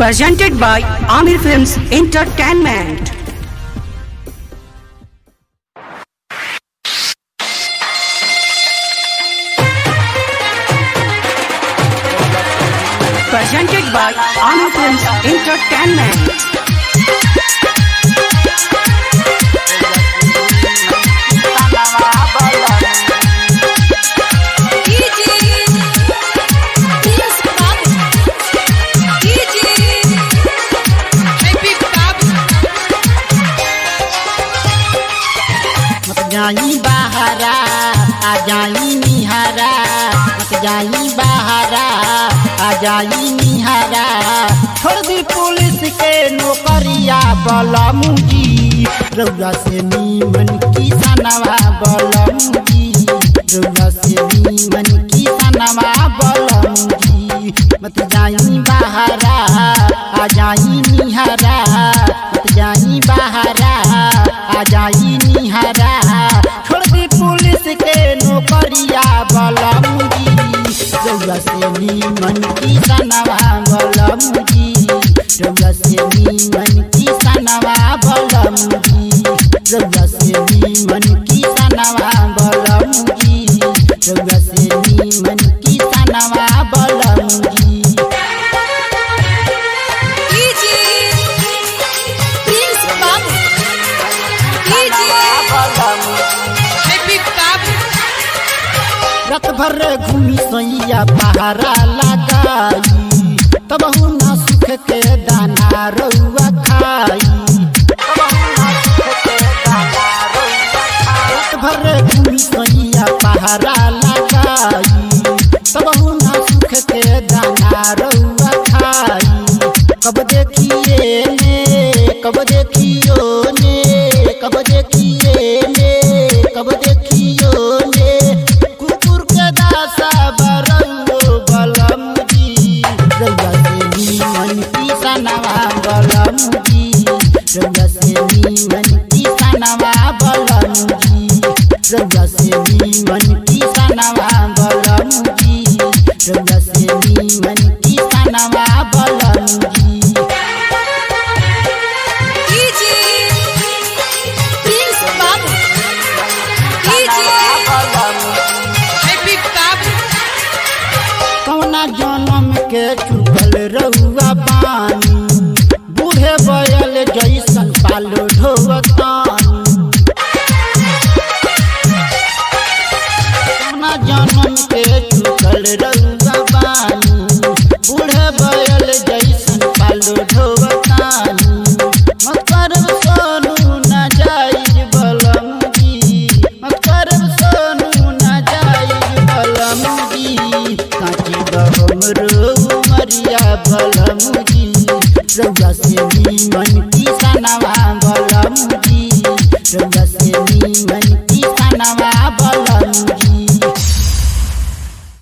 Presented by Amir Films Entertainment. Presented by Amir Films Entertainment. जाई बहारा आ जाई निहारा, मत जाई बहारा आ जाई निहारा। छोड़ दी पुलिस के नौकरिया बलमुजी, रउआ से नीमन की सनवा बलमुजी, रउआ से नीमन की सनवा बलमुजी। मत जाई बहारा आ जाई निहारा, मत जाई बहारा आ जाई निहारा। छोड़ दी पुलिस के नौकरिया बलमुजी, रउआ से नीमन की सनवा बलमुजी, रउआ से नीमन की सनवा बलमुजी, रउआ से नीमन की सनवा बलमुजी, रउआ से नीमन की सनवा बलमुजी। रात भर घूमी सैया पहारा लगाई, तब ना सुख के दाना रउआ खाई। रात भर घूमी सैया पहारा लगाई, तब ना सुख के दाना रउआ खाई। कब देखिए ने कब देखियो ने, कब देखिए ने कब देखियो ने, कुकुर के दासा बरउओ बलमुजी, रउआ से नीमन की सनवा बलमुजी, रउआ से नीमन की सनवा बलमुजी, रउआ से नीमन की सनवा बलमुजी, रउआ से नीमन की सनवा बलमुजी। कौना जन्म के चुकल रउआ बानी, बूढ़े बयल जैसन पालो ढोवतानी। कौना जन्म के चुकल रउआ बानी, बूढ़े बयल जैसन पालो ढोवतानी। मत करब सोनू न जाई बलमुजी, मत करब सोनू न जाई बलमुजी। काची हमरो उमरिया बलमुजी, रउआ से नीमन